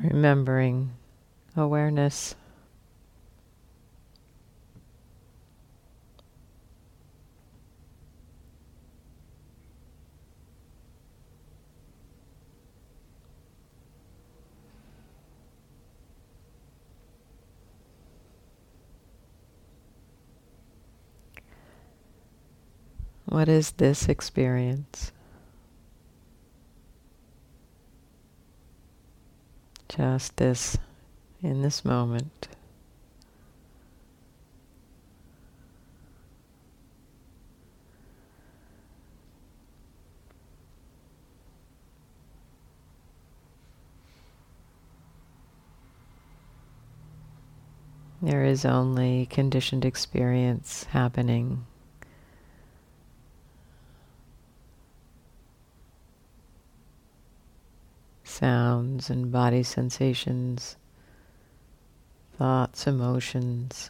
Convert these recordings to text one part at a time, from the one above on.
Remembering awareness. What is this experience? Just this, in this moment. There is only conditioned experience happening. Sounds and body sensations, thoughts, emotions,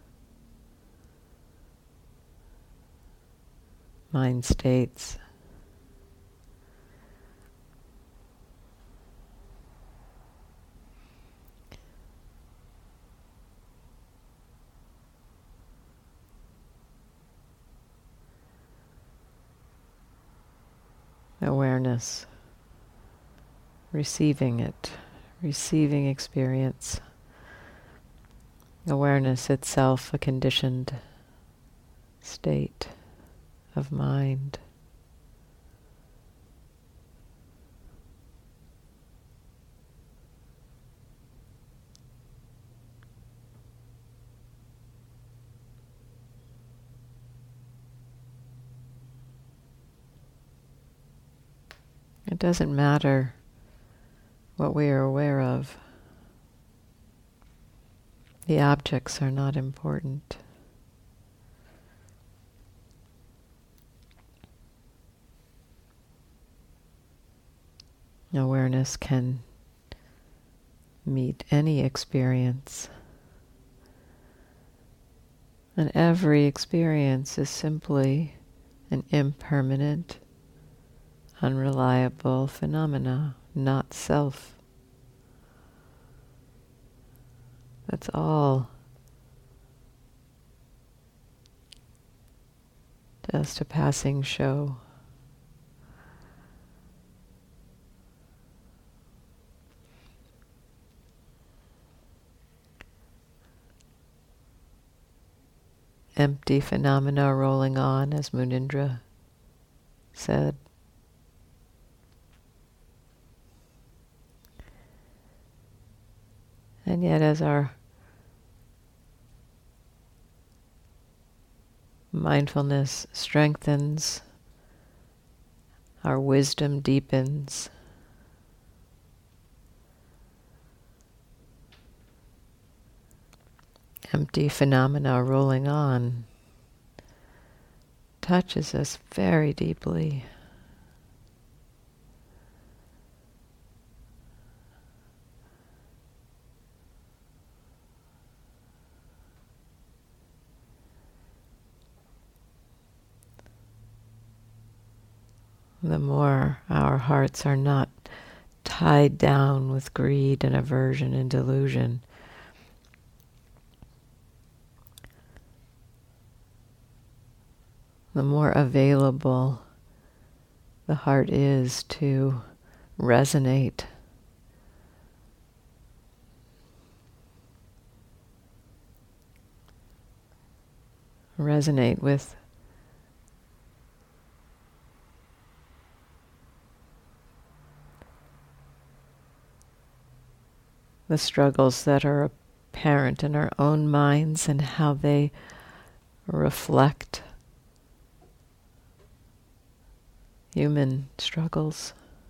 mind states. Awareness, receiving it, receiving experience. Awareness itself a conditioned state of mind. It doesn't matter what we are aware of. The objects are not important. Awareness can meet any experience. And every experience is simply an impermanent, unreliable phenomena, not self. That's all. Just a passing show. Empty phenomena rolling on, as Munindra said. And yet as our mindfulness strengthens, our wisdom deepens, empty phenomena rolling on touches us very deeply. The more our hearts are not tied down with greed and aversion and delusion, the more available the heart is to resonate with the struggles that are apparent in our own minds and how they reflect human struggles.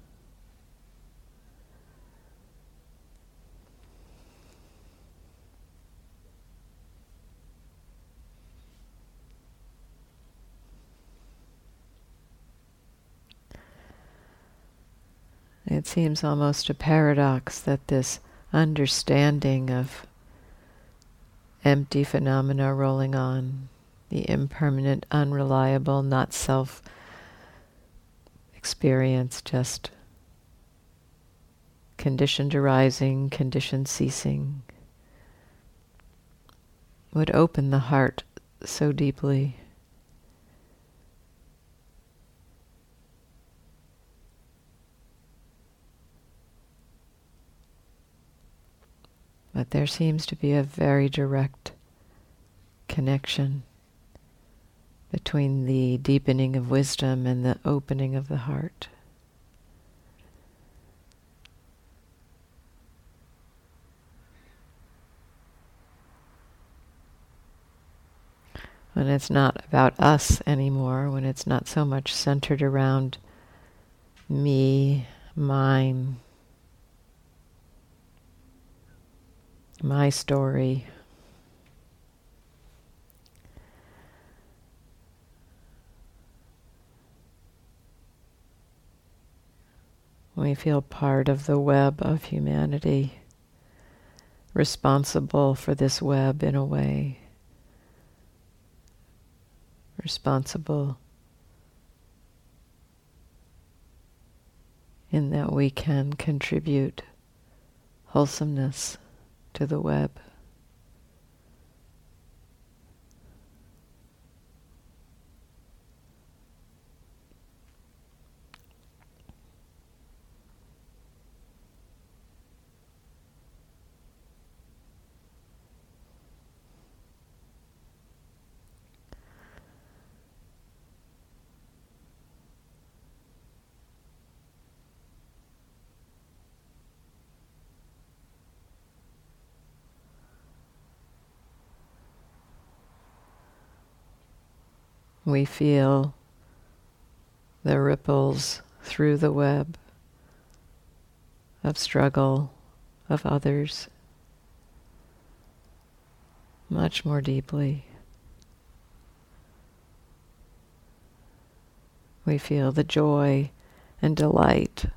It seems almost a paradox that this understanding of empty phenomena rolling on, the impermanent, unreliable, not self experience just conditioned arising, conditioned ceasing, would open the heart so deeply. But there seems to be a very direct connection between the deepening of wisdom and the opening of the heart. When it's not about us anymore, when it's not so much centered around me, mine, my story. We feel part of the web of humanity, responsible for this web in a way, responsible in that we can contribute wholesomeness to the web. We feel the ripples through the web of struggle of others much more deeply. We feel the joy and delight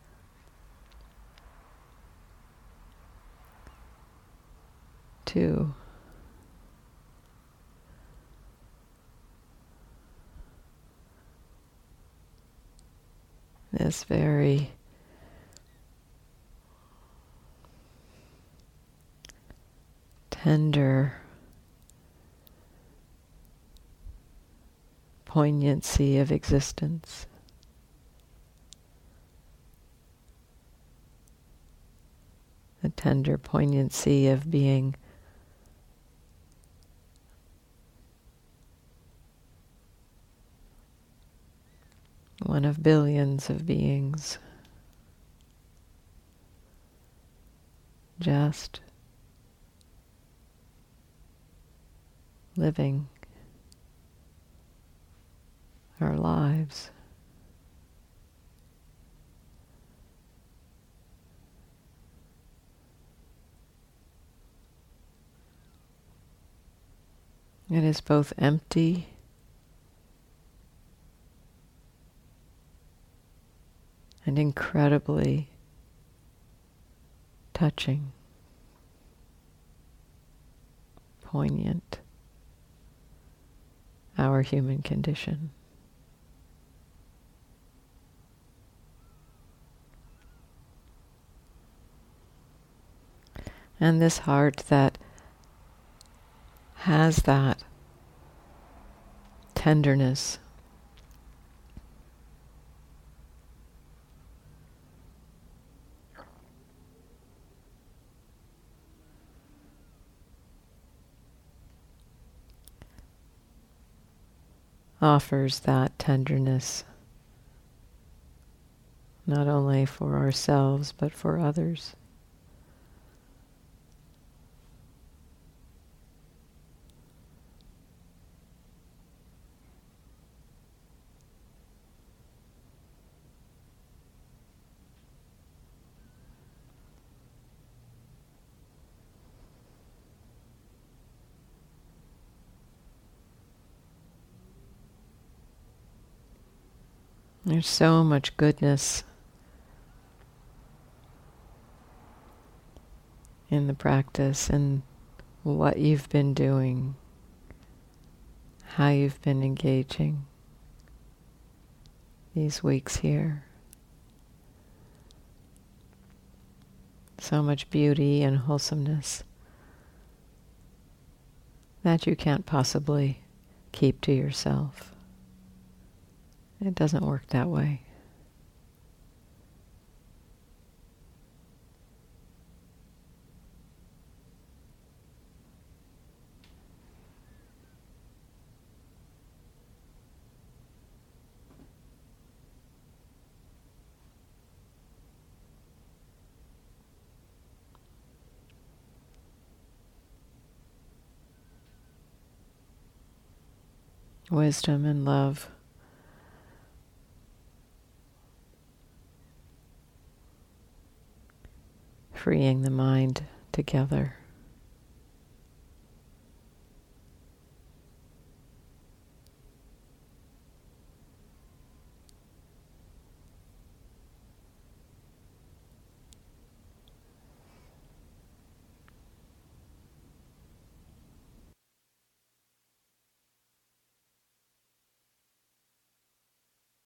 too. This very tender poignancy of existence. The tender poignancy of being one of billions of beings, just living our lives. It is both empty and incredibly touching, poignant, our human condition. And this heart that has that tenderness offers that tenderness not only for ourselves but for others. There's so much goodness in the practice and what you've been doing, how you've been engaging these weeks here. so much beauty and wholesomeness that you can't possibly keep to yourself. It doesn't work that way. Wisdom and love freeing the mind together.